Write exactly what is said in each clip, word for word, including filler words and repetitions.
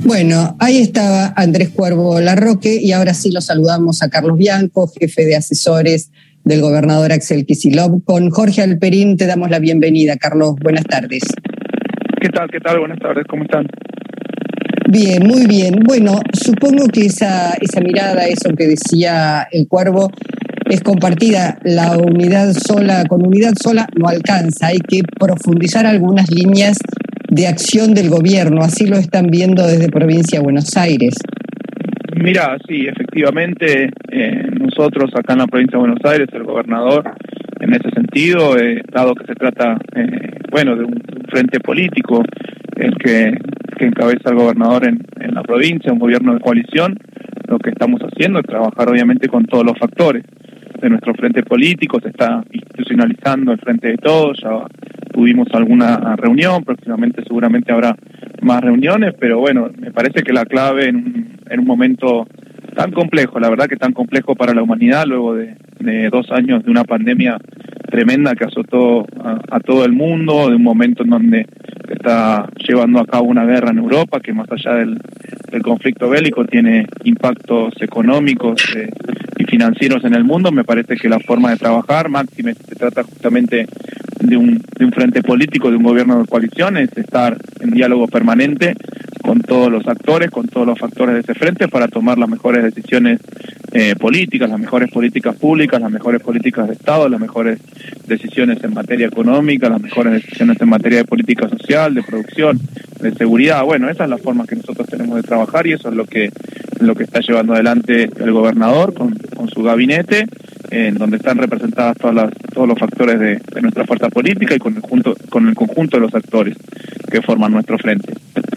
Bueno, ahí estaba Andrés Cuervo Larroque y ahora sí lo saludamos a Carlos Bianco, jefe de asesores del gobernador Axel Kicillof. Con Jorge Alperín te damos la bienvenida. Carlos, buenas tardes. ¿Qué tal? ¿Qué tal? Buenas tardes, ¿cómo están? Bien, muy bien. Bueno, supongo que esa, esa mirada, eso que decía el Cuervo, es compartida. La unidad sola, con unidad sola no alcanza. Hay que profundizar algunas líneas de acción del gobierno. Así lo están viendo desde Provincia de Buenos Aires. Mira, sí, efectivamente, eh, nosotros acá en la Provincia de Buenos Aires, el gobernador, en ese sentido, eh, dado que se trata, eh, bueno, de un, un frente político, el que, que encabeza el gobernador en, en la provincia, un gobierno de coalición, lo que estamos haciendo es trabajar obviamente con todos los factores de nuestro frente político. Se está institucionalizando el Frente de Todos, ya tuvimos alguna reunión, próximamente seguramente habrá más reuniones, pero bueno, me parece que la clave en un, en un momento tan complejo, la verdad que tan complejo para la humanidad, luego de, de dos años de una pandemia tremenda que azotó a, a todo el mundo, de un momento en donde se está llevando a cabo una guerra en Europa, que más allá del, del conflicto bélico tiene impactos económicos eh, y financieros en el mundo. Me parece que la forma de trabajar, máxime se trata justamente de un, de un frente político, de un gobierno de coalición, es estar en diálogo permanente con todos los actores, con todos los factores de ese frente para tomar las mejores decisiones eh, políticas, las mejores políticas públicas, las mejores políticas de Estado, las mejores decisiones en materia económica, las mejores decisiones en materia de política social, de producción, de seguridad. Bueno, esa es la forma que nosotros tenemos de trabajar y eso es lo que lo que está llevando adelante el gobernador con, con su gabinete, en donde están representadas todas las, todos los factores de, de nuestra fuerza política y con el, junto, con el conjunto de los actores que forman nuestro frente.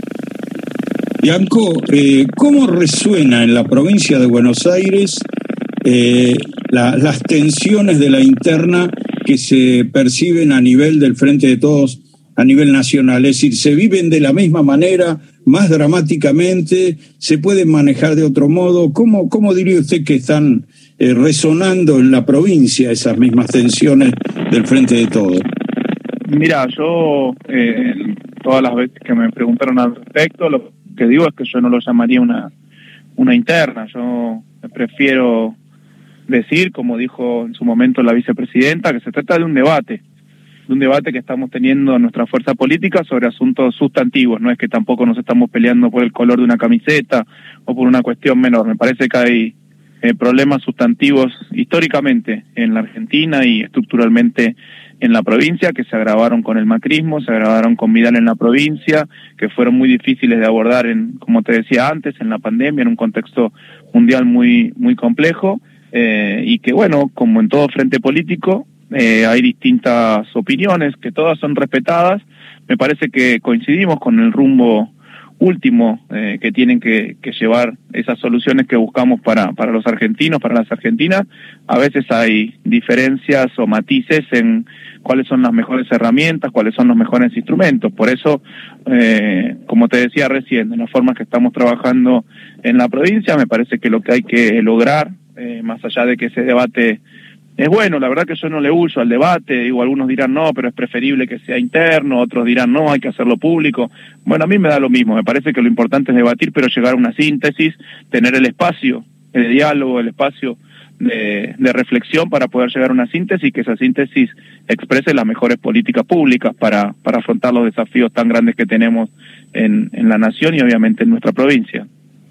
Bianco, eh, ¿cómo resuena en la provincia de Buenos Aires eh, la, las tensiones de la interna que se perciben a nivel del Frente de Todos, a nivel nacional? Es decir, ¿se viven de la misma manera, más dramáticamente? ¿Se pueden manejar de otro modo? ¿Cómo, cómo diría usted que están eh, resonando en la provincia esas mismas tensiones del Frente de Todos? Mira, yo eh, todas las veces que me preguntaron al respecto, lo que digo es que yo no lo llamaría una una interna. Yo prefiero decir, como dijo en su momento la vicepresidenta, que se trata de un debate, de un debate que estamos teniendo en nuestra fuerza política sobre asuntos sustantivos. No es que tampoco nos estamos peleando por el color de una camiseta o por una cuestión menor. Me parece que hay eh, problemas sustantivos históricamente en la Argentina y estructuralmente en la provincia, que se agravaron con el macrismo, se agravaron con Vidal en la provincia, que fueron muy difíciles de abordar, en, como te decía antes, en la pandemia, en un contexto mundial muy muy complejo, eh, y que, bueno, como en todo frente político, eh, hay distintas opiniones, que todas son respetadas. Me parece que coincidimos con el rumbo último eh, que tienen que, que llevar esas soluciones que buscamos para, para los argentinos, para las argentinas. A veces hay diferencias o matices en cuáles son las mejores herramientas, cuáles son los mejores instrumentos. Por eso, eh, como te decía recién, en la forma que estamos trabajando en la provincia, me parece que lo que hay que lograr, eh, más allá de que ese debate es bueno, la verdad que yo no le huyo al debate, digo, algunos dirán no, pero es preferible que sea interno, otros dirán no, hay que hacerlo público. Bueno, a mí me da lo mismo, me parece que lo importante es debatir, pero llegar a una síntesis, tener el espacio de diálogo, el espacio de, de reflexión para poder llegar a una síntesis y que esa síntesis exprese las mejores políticas públicas para, para afrontar los desafíos tan grandes que tenemos en, en la nación y obviamente en nuestra provincia.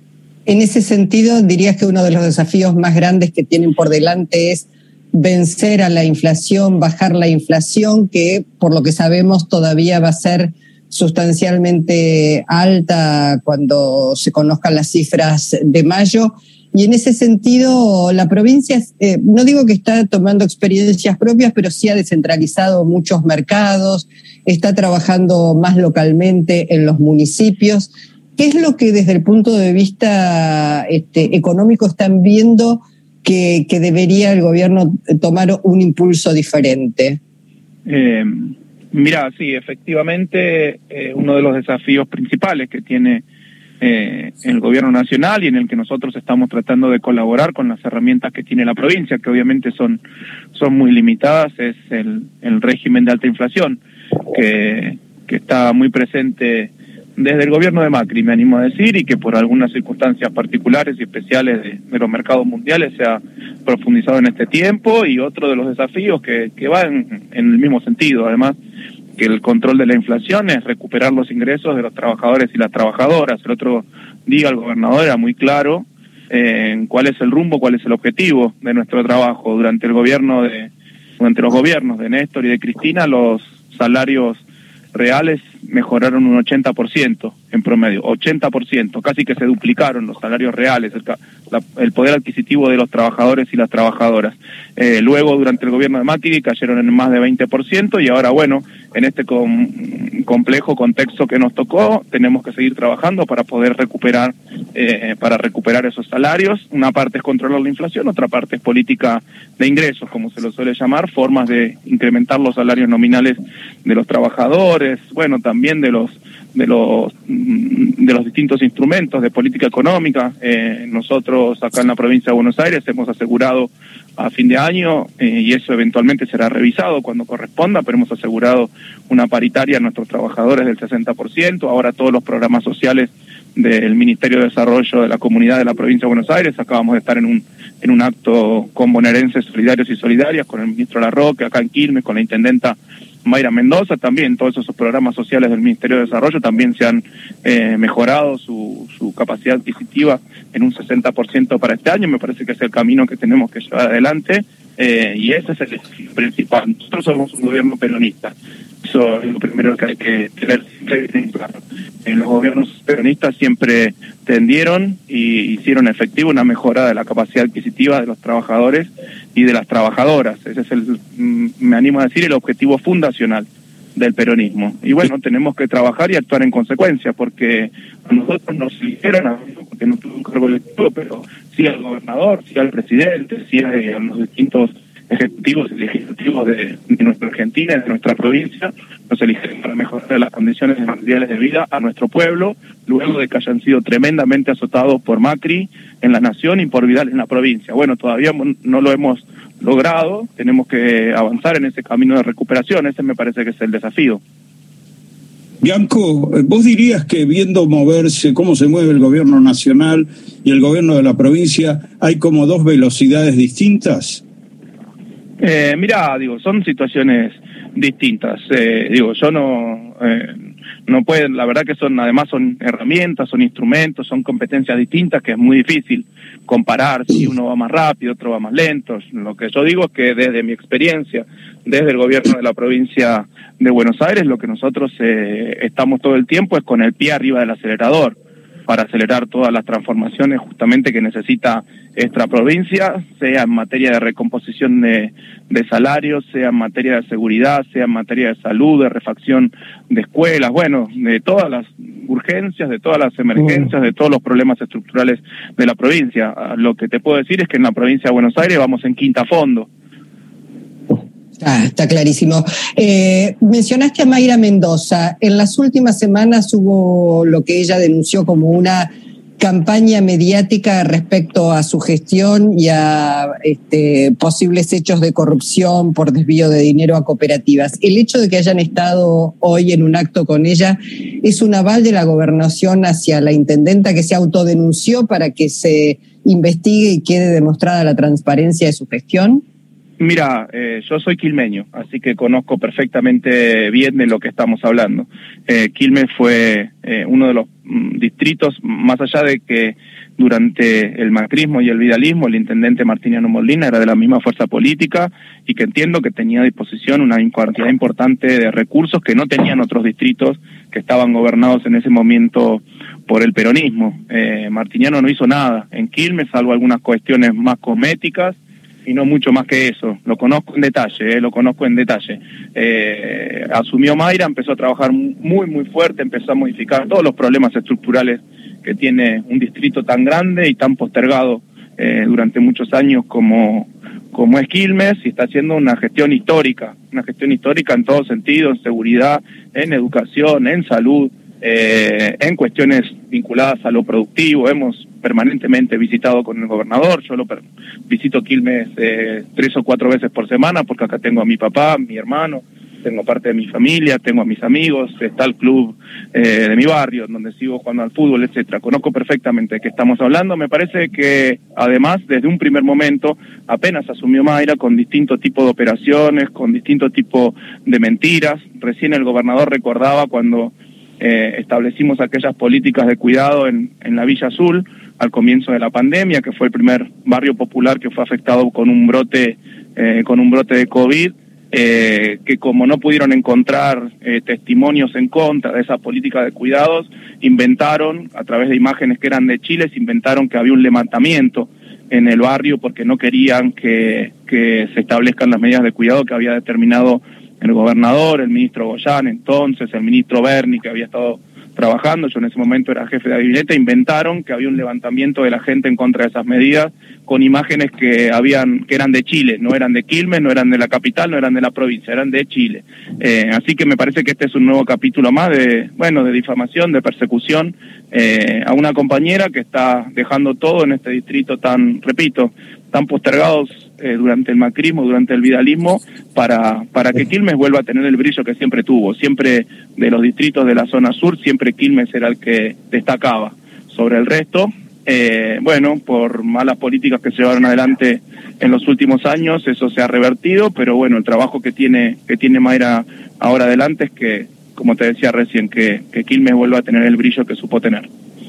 En ese sentido, dirías que uno de los desafíos más grandes que tienen por delante es vencer a la inflación, bajar la inflación, que por lo que sabemos todavía va a ser sustancialmente alta cuando se conozcan las cifras de mayo. Y en ese sentido, la provincia, eh, no digo que está tomando experiencias propias, pero sí ha descentralizado muchos mercados, está trabajando más localmente en los municipios. ¿Qué es lo que desde el punto de vista este, económico están viendo Que, que debería el gobierno tomar un impulso diferente? Eh, mira, sí, efectivamente, eh, uno de los desafíos principales que tiene eh, el gobierno nacional y en el que nosotros estamos tratando de colaborar con las herramientas que tiene la provincia, que obviamente son, son muy limitadas, es el, el régimen de alta inflación, que, que está muy presente desde el gobierno de Macri, me animo a decir, y que por algunas circunstancias particulares y especiales de, de los mercados mundiales se ha profundizado en este tiempo, y otro de los desafíos que, que va en, en el mismo sentido, además, que el control de la inflación es recuperar los ingresos de los trabajadores y las trabajadoras. El otro día el gobernador era muy claro eh, en cuál es el rumbo, cuál es el objetivo de nuestro trabajo. Durante el gobierno de, durante los gobiernos de Néstor y de Cristina, los salarios reales mejoraron un ochenta por ciento en promedio, ochenta por ciento, casi que se duplicaron los salarios reales, el, la, el poder adquisitivo de los trabajadores y las trabajadoras. Eh, luego, durante el gobierno de Macri, cayeron en más de veinte por ciento, y ahora, bueno, en este com, complejo contexto que nos tocó, tenemos que seguir trabajando para poder recuperar, eh, para recuperar esos salarios. Una parte es controlar la inflación, otra parte es política de ingresos, como se lo suele llamar, formas de incrementar los salarios nominales de los trabajadores, bueno, también de los de los de los distintos instrumentos de política económica. Eh, nosotros acá en la provincia de Buenos Aires hemos asegurado a fin de año, eh, y eso eventualmente será revisado cuando corresponda, pero hemos asegurado una paritaria a nuestros trabajadores del sesenta por ciento. Ahora todos los programas sociales del Ministerio de Desarrollo de la Comunidad de la Provincia de Buenos Aires, acabamos de estar en un en un acto con bonaerenses solidarios y solidarias, con el ministro Larroque, acá en Quilmes, con la intendenta Mayra Mendoza. También todos esos programas sociales del Ministerio de Desarrollo también se han eh, mejorado su, su capacidad adquisitiva en un sesenta por ciento para este año. Me parece que es el camino que tenemos que llevar adelante, eh, y ese es el desafío principal. Nosotros somos un gobierno peronista, eso es lo primero que hay que tener siempre claro. En los gobiernos peronistas siempre tendieron y hicieron efectivo una mejora de la capacidad adquisitiva de los trabajadores y de las trabajadoras. Ese es el, me animo a decir, el objetivo fundacional del peronismo. Y bueno, tenemos que trabajar y actuar en consecuencia, porque a nosotros nos eligieron, porque no tuve un cargo electivo, pero sí al gobernador, sí al presidente, sí a, a los distintos ejecutivos y legislativos de, de nuestra Argentina, de nuestra provincia, nos eligieron para mejorar las condiciones materiales de vida a nuestro pueblo, luego de que hayan sido tremendamente azotados por Macri en la nación y por Vidal en la provincia. Bueno, todavía no lo hemos logrado, tenemos que avanzar en ese camino de recuperación, ese me parece que es el desafío. Bianco, ¿vos dirías que viendo moverse, cómo se mueve el gobierno nacional y el gobierno de la provincia, hay como dos velocidades distintas? Eh, mira, digo, son situaciones distintas. Eh, digo, yo no, eh, no pueden, la verdad que son, además son herramientas, son instrumentos, son competencias distintas, que es muy difícil comparar si uno va más rápido, otro va más lento. Lo que yo digo es que desde mi experiencia, desde el gobierno de la provincia de Buenos Aires, lo que nosotros eh, estamos todo el tiempo es con el pie arriba del acelerador, para acelerar todas las transformaciones justamente que necesita esta provincia, sea en materia de recomposición de, de salarios, sea en materia de seguridad, sea en materia de salud, de refacción de escuelas, bueno, de todas las urgencias, de todas las emergencias, de todos los problemas estructurales de la provincia. Lo que te puedo decir es que en la provincia de Buenos Aires vamos en quinta fondo. Ah, está clarísimo. Eh, mencionaste a Mayra Mendoza. En las últimas semanas hubo lo que ella denunció como una campaña mediática respecto a su gestión y a este, posibles hechos de corrupción por desvío de dinero a cooperativas. El hecho de que hayan estado hoy en un acto con ella es un aval de la gobernación hacia la intendenta, que se autodenunció para que se investigue y quede demostrada la transparencia de su gestión. Mira, eh, yo soy quilmeño, así que conozco perfectamente bien de lo que estamos hablando. Eh, Quilmes fue eh, uno de los mm, distritos, más allá de que durante el macrismo y el vidalismo el intendente Martiniano Molina era de la misma fuerza política, y que entiendo que tenía a disposición una cantidad importante de recursos que no tenían otros distritos que estaban gobernados en ese momento por el peronismo. Eh, Martiniano no hizo nada en Quilmes, salvo algunas cuestiones más cosméticas, y no mucho más que eso. Lo conozco en detalle, eh, lo conozco en detalle. Eh, asumió Mayra, empezó a trabajar muy, muy fuerte, empezó a modificar todos los problemas estructurales que tiene un distrito tan grande y tan postergado eh, durante muchos años como, como es Quilmes, y está haciendo una gestión histórica, una gestión histórica en todos sentidos, en seguridad, en educación, en salud, eh, en cuestiones vinculadas a lo productivo. Hemos permanentemente visitado con el gobernador, yo lo visito Quilmes eh, tres o cuatro veces por semana, porque acá tengo a mi papá, mi hermano, tengo parte de mi familia, tengo a mis amigos, está el club eh, de mi barrio, donde sigo jugando al fútbol, etcétera. Conozco perfectamente de qué estamos hablando. Me parece que, además, desde un primer momento, apenas asumió Mayra, con distintos tipos de operaciones, con distintos tipos de mentiras. Recién el gobernador recordaba cuando eh, establecimos aquellas políticas de cuidado en, en la Villa Azul, al comienzo de la pandemia, que fue el primer barrio popular que fue afectado con un brote, eh, con un brote de COVID, eh, que como no pudieron encontrar eh, testimonios en contra de esa política de cuidados, inventaron, a través de imágenes que eran de Chile, se inventaron que había un levantamiento en el barrio porque no querían que, que se establezcan las medidas de cuidado que había determinado el gobernador, el ministro Goyán, entonces el ministro Berni, que había estado trabajando, yo en ese momento era jefe de gabinete, inventaron que había un levantamiento de la gente en contra de esas medidas con imágenes que habían que eran de Chile, no eran de Quilmes, no eran de la capital, no eran de la provincia, eran de Chile. Eh, así que me parece que este es un nuevo capítulo más de, bueno, de difamación, de persecución eh, a una compañera que está dejando todo en este distrito tan, repito, tan postergados eh, durante el macrismo, durante el vidalismo, para, para que Quilmes vuelva a tener el brillo que siempre tuvo. Siempre de los distritos de la zona sur, siempre Quilmes era el que destacaba sobre el resto. Eh, bueno, por malas políticas que se llevaron adelante en los últimos años, eso se ha revertido, pero bueno, el trabajo que tiene, que tiene Mayra ahora adelante es que, como te decía recién, que, que Quilmes vuelva a tener el brillo que supo tener.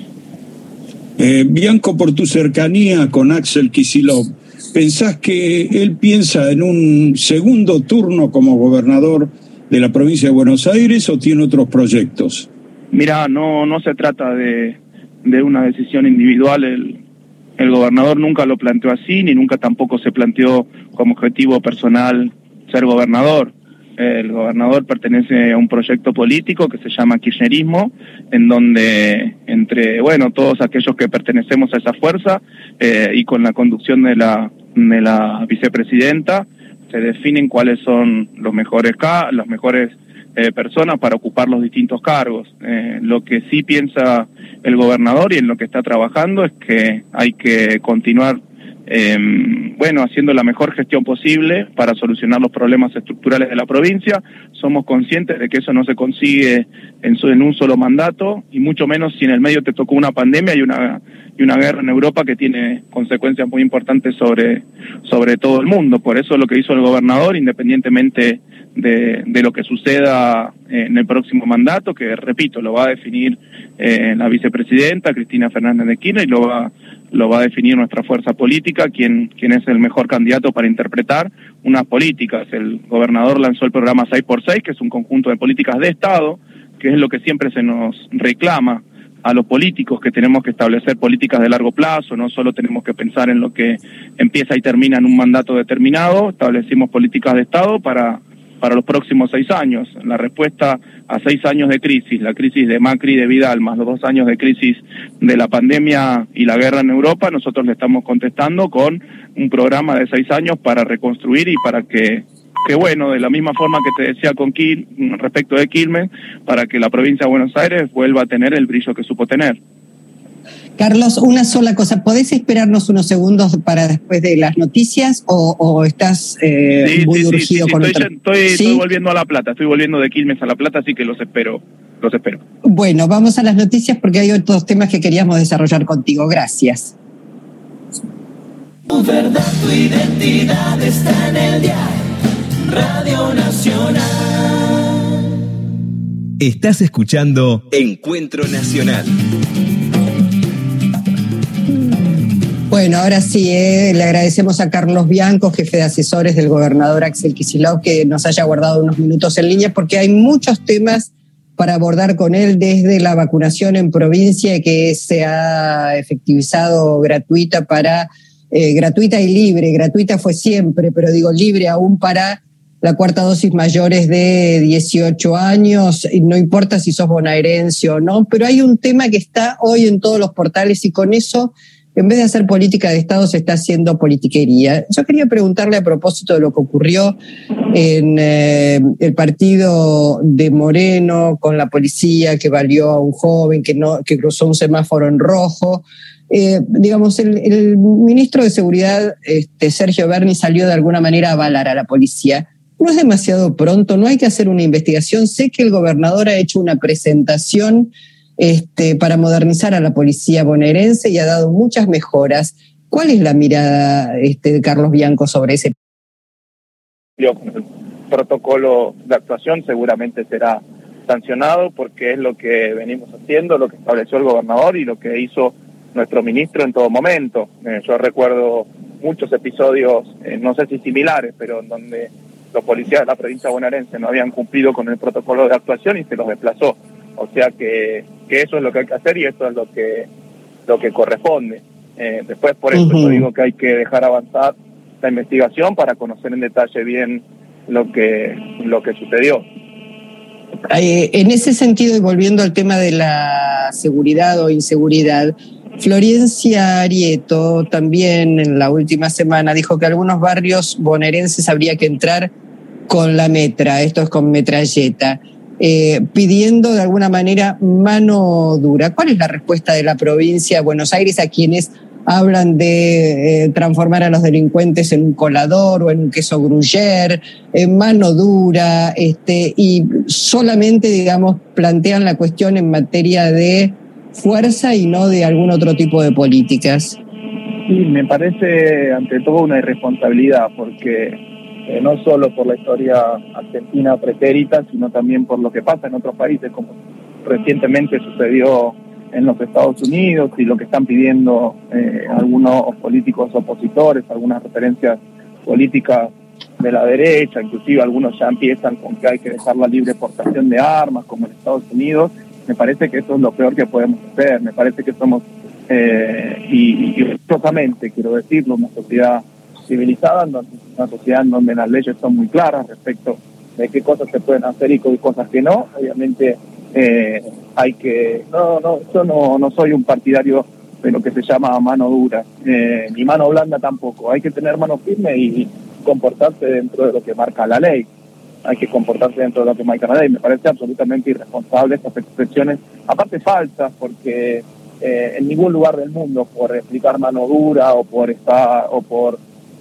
Eh, Bianco, por tu cercanía con Axel Kicillof, ¿pensás que él piensa en un segundo turno como gobernador de la provincia de Buenos Aires o tiene otros proyectos? Mira, no, no se trata de, de una decisión individual. El, el gobernador nunca lo planteó así, ni nunca tampoco se planteó como objetivo personal ser gobernador. El gobernador pertenece a un proyecto político que se llama kirchnerismo, en donde entre, bueno, todos aquellos que pertenecemos a esa fuerza eh, y con la conducción de la, de la vicepresidenta, se definen cuáles son los mejores, las mejores eh, personas para ocupar los distintos cargos. Eh, lo que sí piensa el gobernador y en lo que está trabajando es que hay que continuar Eh, bueno, haciendo la mejor gestión posible para solucionar los problemas estructurales de la provincia. Somos conscientes de que eso no se consigue en, su, en un solo mandato, y mucho menos si en el medio te tocó una pandemia y una y una guerra en Europa que tiene consecuencias muy importantes sobre, sobre todo el mundo. Por eso lo que hizo el gobernador, independientemente de, de lo que suceda en el próximo mandato, que repito, lo va a definir eh, la vicepresidenta Cristina Fernández de Kirchner, y lo va lo va a definir nuestra fuerza política, quien, quien es el mejor candidato para interpretar unas políticas. El gobernador lanzó el programa seis por seis, que es un conjunto de políticas de Estado, que es lo que siempre se nos reclama a los políticos, que tenemos que establecer políticas de largo plazo, no solo tenemos que pensar en lo que empieza y termina en un mandato determinado. Establecimos políticas de Estado para para los próximos seis años. La respuesta a seis años de crisis, la crisis de Macri y de Vidal, más los dos años de crisis de la pandemia y la guerra en Europa, nosotros le estamos contestando con un programa de seis años para reconstruir y para que, que bueno, de la misma forma que te decía con Quil, respecto de Quilmes, para que la provincia de Buenos Aires vuelva a tener el brillo que supo tener. Carlos, una sola cosa, ¿podés esperarnos unos segundos para después de las noticias o, o estás eh, sí, muy sí, urgido sí, sí, con estoy, otro? Estoy, ¿Sí? estoy volviendo a La Plata, estoy volviendo de Quilmes a La Plata, así que los espero, los espero. Bueno, vamos a las noticias porque hay otros temas que queríamos desarrollar contigo. Gracias. Tu verdad, tu identidad está en el diario Radio Nacional. Estás escuchando Encuentro Nacional. Bueno, ahora sí, eh, le agradecemos a Carlos Bianco, jefe de asesores del gobernador Axel Kicillof, que nos haya guardado unos minutos en línea, porque hay muchos temas para abordar con él, desde la vacunación en provincia, que se ha efectivizado gratuita para eh, gratuita y libre. Gratuita fue siempre, pero digo libre aún para la cuarta dosis mayores de dieciocho años, y no importa si sos bonaerense o no, pero hay un tema que está hoy en todos los portales, y con eso, en vez de hacer política de Estado, se está haciendo politiquería. Yo quería preguntarle a propósito de lo que ocurrió en eh, el partido de Moreno con la policía, que valió a un joven que, no, que cruzó un semáforo en rojo. Eh, digamos, el, el ministro de Seguridad, este, Sergio Berni, salió de alguna manera a avalar a la policía. ¿No es demasiado pronto? ¿No hay que hacer una investigación? Sé que el gobernador ha hecho una presentación este, para modernizar a la policía bonaerense y ha dado muchas mejoras. ¿Cuál es la mirada este, de Carlos Bianco sobre ese? El protocolo de actuación seguramente será sancionado porque es lo que venimos haciendo, lo que estableció el gobernador y lo que hizo nuestro ministro en todo momento. Eh, yo recuerdo muchos episodios, eh, no sé si similares, pero en donde los policías de la provincia bonaerense no habían cumplido con el protocolo de actuación y se los desplazó. O sea que, que eso es lo que hay que hacer y eso es lo que, lo que corresponde. Eh, después por eso uh-huh. yo digo que hay que dejar avanzar la investigación para conocer en detalle bien lo que, lo que sucedió. Eh, en ese sentido, y volviendo al tema de la seguridad o inseguridad, Florencia Arieto también en la última semana dijo que algunos barrios bonaerenses habría que entrar con la metra, esto es con metralleta, eh, pidiendo de alguna manera mano dura. ¿Cuál es la respuesta de la provincia de Buenos Aires a quienes hablan de eh, transformar a los delincuentes en un colador o en un queso gruyère, en mano dura, este, y solamente, digamos, plantean la cuestión en materia de fuerza y no de algún otro tipo de políticas? Sí, me parece ante todo una irresponsabilidad, porque eh, no solo por la historia argentina pretérita, sino también por lo que pasa en otros países, como recientemente sucedió en los Estados Unidos y lo que están pidiendo eh, algunos políticos opositores, algunas referencias políticas de la derecha, inclusive algunos ya empiezan con que hay que dejar la libre exportación de armas, como en Estados Unidos. Me parece que eso es lo peor que podemos hacer. Me parece que somos, eh, y, y respetuosamente quiero decirlo, una sociedad civilizada, una sociedad en donde las leyes son muy claras respecto de qué cosas se pueden hacer y qué cosas que no. Obviamente eh, hay que... No, no, yo no, no soy un partidario de lo que se llama mano dura, eh, ni mano blanda tampoco. Hay que tener mano firme y comportarse dentro de lo que marca la ley. Hay que comportarse dentro de lo que marca la ley. Me parece absolutamente irresponsable estas expresiones, aparte falsas, porque eh, en ningún lugar del mundo por explicar mano dura o por estar, o por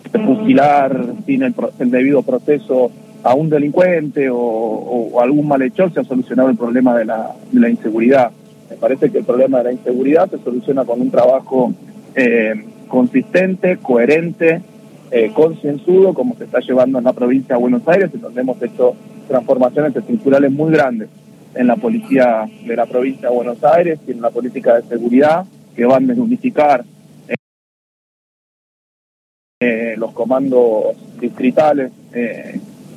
fusilar sin el, el debido proceso a un delincuente o, o, o algún malhechor se ha solucionado el problema de la, de la inseguridad. Me parece que el problema de la inseguridad se soluciona con un trabajo eh, consistente, coherente, eh, concienzudo, como se está llevando en la provincia de Buenos Aires, en donde hemos hecho transformaciones estructurales muy grandes en la policía de la provincia de Buenos Aires y en la política de seguridad, que van a unificar eh, eh, los comandos distritales eh,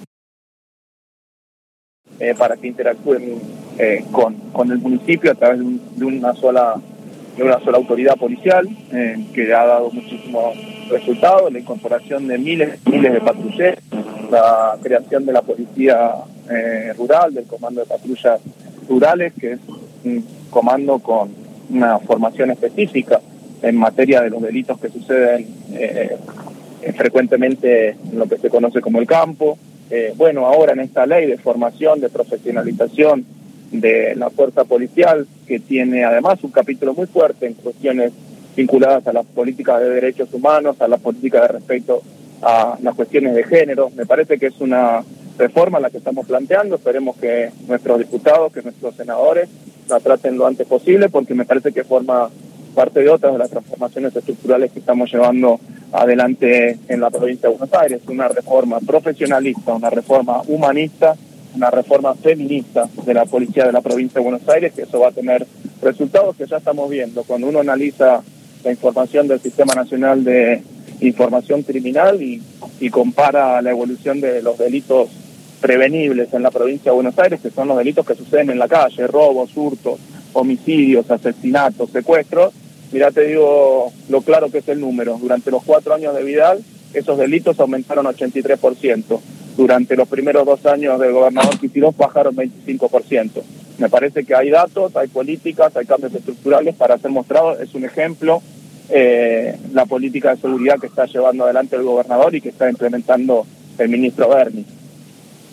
eh, para que interactúen eh, con, con el municipio a través de, un, de una sola de una sola autoridad policial, eh, que ha dado muchísimos resultados, la incorporación de miles y miles de patrulleros, la creación de la policía eh, rural, del comando de patrullas rurales, que es un comando con una formación específica en materia de los delitos que suceden eh, eh, frecuentemente en lo que se conoce como el campo. Eh, bueno, ahora en esta ley de formación, de profesionalización de la fuerza policial, que tiene además un capítulo muy fuerte en cuestiones vinculadas a las políticas de derechos humanos, a las políticas de respeto a las cuestiones de género. Me parece que es una reforma la que estamos planteando. Esperemos que nuestros diputados, que nuestros senadores la traten lo antes posible, porque me parece que forma parte de otras de las transformaciones estructurales que estamos llevando adelante en la provincia de Buenos Aires. Una reforma profesionalista, una reforma humanista, una reforma feminista de la policía de la provincia de Buenos Aires, que eso va a tener resultados que ya estamos viendo. Cuando uno analiza la información del Sistema Nacional de Información Criminal y, y compara la evolución de los delitos prevenibles en la provincia de Buenos Aires, que son los delitos que suceden en la calle, robos, hurtos, homicidios, asesinatos, secuestros, mirá, te digo lo claro que es el número. Durante los cuatro años de Vidal, esos delitos aumentaron ochenta y tres por ciento. Durante los primeros dos años del gobernador Kicillof bajaron veinticinco por ciento. Me parece que hay datos, hay políticas, hay cambios estructurales para ser mostrados. Es un ejemplo eh, la política de seguridad que está llevando adelante el gobernador y que está implementando el ministro Berni.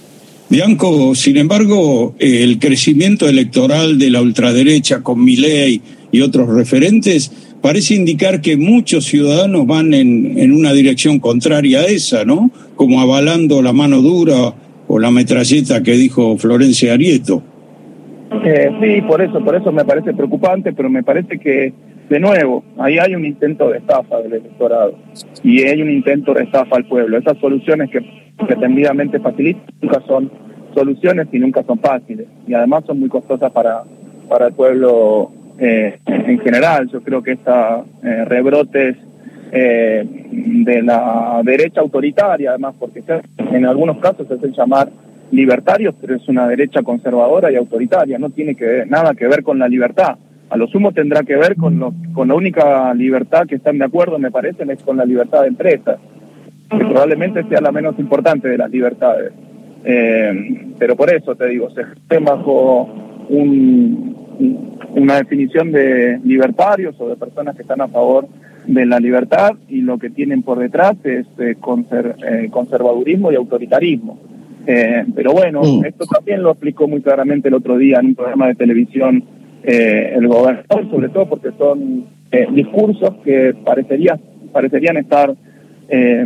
Bianco, sin embargo, el crecimiento electoral de la ultraderecha con Milei y otros referentes parece indicar que muchos ciudadanos van en, en una dirección contraria a esa, ¿no? Como avalando la mano dura o la metralleta que dijo Florencia Arieto. Eh, sí, por eso, por eso me parece preocupante, pero me parece que, de nuevo, ahí hay un intento de estafa del electorado y hay un intento de estafa al pueblo. Esas soluciones que pretendidamente facilitan nunca son soluciones y nunca son fáciles, y además son muy costosas para, para el pueblo eh, en general. Yo creo que estos eh, rebrotes eh, de la derecha autoritaria, además, porque en algunos casos se hacen llamar libertarios, pero es una derecha conservadora y autoritaria, no tiene que ver, nada que ver con la libertad. A lo sumo tendrá que ver con, lo, con la única libertad que están de acuerdo, me parece, es con la libertad de empresa, que probablemente sea la menos importante de las libertades. Eh, pero por eso te digo, se estén bajo un, una definición de libertarios o de personas que están a favor de la libertad, y lo que tienen por detrás es eh, conser, eh, conservadurismo y autoritarismo. Eh, pero bueno, mm. esto también lo explicó muy claramente el otro día en un programa de televisión eh, el gobernador, sobre todo porque son eh, discursos que parecería, parecerían estar eh,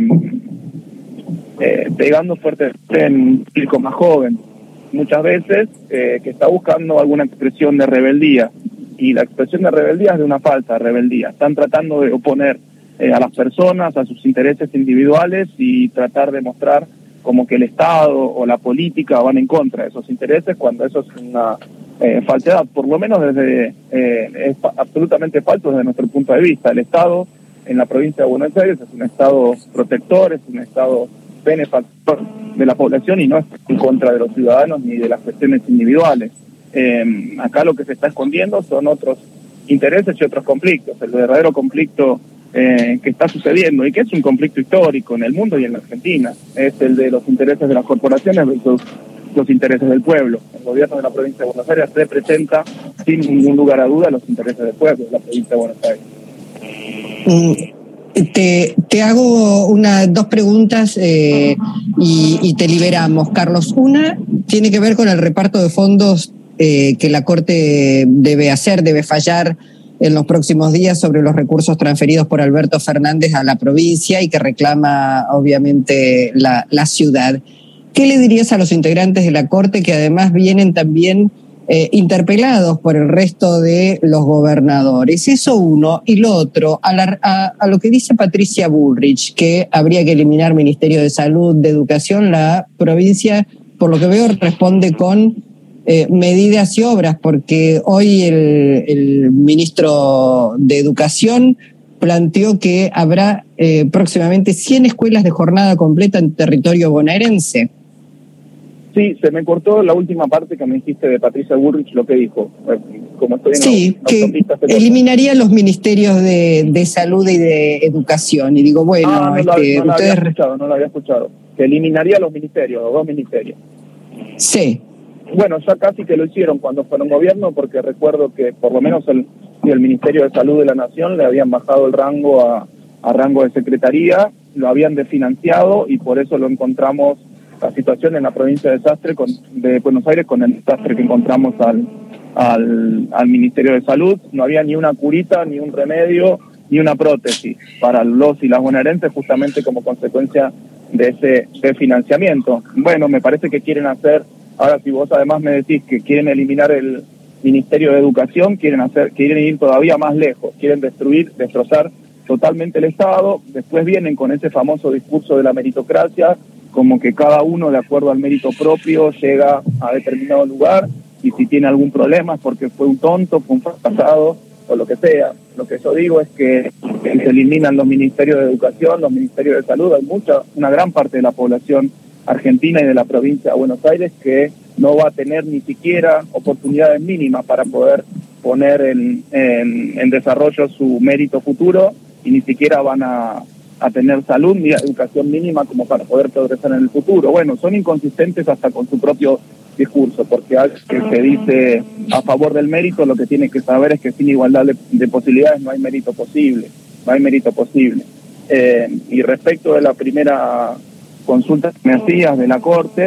eh, pegando fuerte en un público más joven, muchas veces eh, que está buscando alguna expresión de rebeldía, y la expresión de rebeldía es de una falta de rebeldía. Están tratando de oponer eh, a las personas a sus intereses individuales y tratar de mostrar como que el Estado o la política van en contra de esos intereses, cuando eso es una eh, falsedad, por lo menos desde eh, es absolutamente falso desde nuestro punto de vista. El Estado en la provincia de Buenos Aires es un Estado protector, es un Estado benefactor de la población y no es en contra de los ciudadanos ni de las cuestiones individuales. Eh, acá lo que se está escondiendo son otros intereses y otros conflictos. El verdadero conflicto Eh, que está sucediendo, y que es un conflicto histórico en el mundo y en la Argentina, es el de los intereses de las corporaciones versus los intereses del pueblo. El gobierno de la provincia de Buenos Aires representa sin ningún lugar a duda los intereses del pueblo de la provincia de Buenos Aires. Mm, te, te hago una, dos preguntas eh, y, y te liberamos, Carlos. Una tiene que ver con el reparto de fondos eh, que la Corte debe hacer, debe fallar en los próximos días sobre los recursos transferidos por Alberto Fernández a la provincia y que reclama obviamente la, la ciudad. ¿Qué le dirías a los integrantes de la Corte, que además vienen también eh, interpelados por el resto de los gobernadores? Eso uno. Y lo otro, a, la, a, a lo que dice Patricia Bullrich, que habría que eliminar Ministerio de Salud, de Educación, la provincia, por lo que veo, responde con Eh, medidas y obras, porque hoy el, el ministro de Educación planteó que habrá eh, próximamente cien escuelas de jornada completa en territorio bonaerense. Sí, se me cortó la última parte que me dijiste de Patricia Bullrich, lo que dijo. Como estoy en sí, la, que eliminaría los ministerios de, de salud y de educación. Y digo, bueno, ah, no, este, la, no ustedes... la había escuchado, no la había escuchado. Que eliminaría los ministerios, los dos ministerios. Sí. Bueno, ya casi que lo hicieron cuando fueron gobierno, porque recuerdo que por lo menos el, el Ministerio de Salud de la Nación le habían bajado el rango a, a rango de secretaría, lo habían desfinanciado y por eso lo encontramos, la situación en la provincia de Desastre con, de Buenos Aires con el desastre que encontramos al, al, al Ministerio de Salud. No había ni una curita, ni un remedio, ni una prótesis para los y las bonaerenses, justamente como consecuencia de ese desfinanciamiento. Bueno, me parece que quieren hacer... Ahora, si vos además me decís que quieren eliminar el Ministerio de Educación, quieren hacer, quieren ir todavía más lejos, quieren destruir, destrozar totalmente el Estado. Después vienen con ese famoso discurso de la meritocracia, como que cada uno, de acuerdo al mérito propio, llega a determinado lugar, y si tiene algún problema es porque fue un tonto, fue un fracasado, o lo que sea. Lo que yo digo es que, que se eliminan los ministerios de Educación, los ministerios de Salud. Hay mucha, una gran parte de la población argentina y de la provincia de Buenos Aires que no va a tener ni siquiera oportunidades mínimas para poder poner en, en, en desarrollo su mérito futuro, y ni siquiera van a, a tener salud ni educación mínima como para poder progresar en el futuro. Bueno, son inconsistentes hasta con su propio discurso, porque alguien que se dice a favor del mérito lo que tiene que saber es que sin igualdad de, de posibilidades no hay mérito posible, no hay mérito posible. Eh, y respecto de la primera consultas que me hacías de la Corte,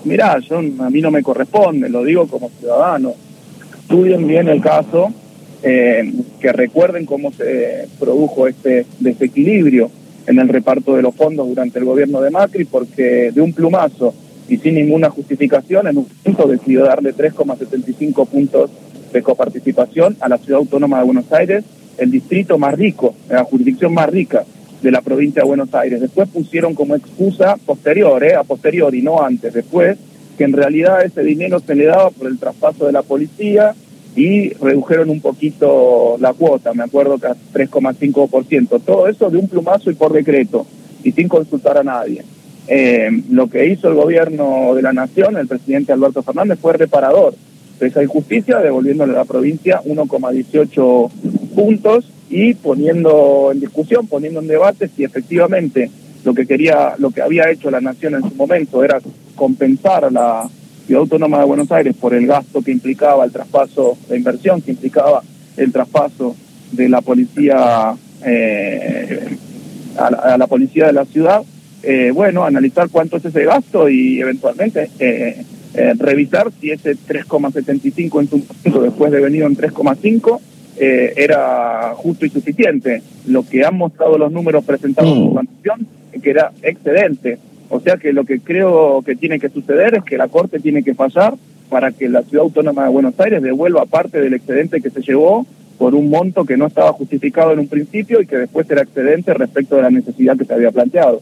mirá, yo, a mí no me corresponde, lo digo como ciudadano. Estudien bien el caso, eh, que recuerden cómo se produjo este desequilibrio en el reparto de los fondos durante el gobierno de Macri, porque de un plumazo y sin ninguna justificación, en un punto decidió darle tres coma setenta y cinco puntos de coparticipación a la Ciudad Autónoma de Buenos Aires, el distrito más rico, la jurisdicción más rica de la provincia de Buenos Aires. Después pusieron como excusa posterior, eh, a posteriori, no antes, después, que en realidad ese dinero se le daba por el traspaso de la policía y redujeron un poquito la cuota, me acuerdo que a tres coma cinco por ciento. Todo eso de un plumazo y por decreto, y sin consultar a nadie. Eh, lo que hizo el gobierno de la Nación, el presidente Alberto Fernández, fue reparador de esa injusticia, devolviéndole a la provincia uno coma dieciocho puntos y poniendo en discusión, poniendo en debate si efectivamente lo que quería, lo que había hecho la Nación en su momento era compensar a la Ciudad Autónoma de Buenos Aires por el gasto que implicaba el traspaso, la inversión que implicaba el traspaso de la policía eh, a, la, a la policía de la ciudad. Eh, bueno, analizar cuánto es ese gasto y eventualmente eh, eh, revisar si ese tres coma setenta y cinco en su momento, después de venir en tres coma cinco, eh, era justo y suficiente. Lo que han mostrado los números presentados mm. por la Nación es que era excedente. O sea que lo que creo que tiene que suceder es que la Corte tiene que fallar para que la Ciudad Autónoma de Buenos Aires devuelva parte del excedente que se llevó por un monto que no estaba justificado en un principio y que después era excedente respecto de la necesidad que se había planteado.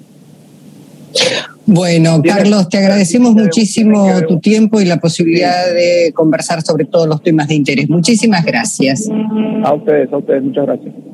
Bueno, Carlos, te agradecemos muchísimo tu tiempo y la posibilidad de conversar sobre todos los temas de interés. Muchísimas gracias. A ustedes, a ustedes, muchas gracias.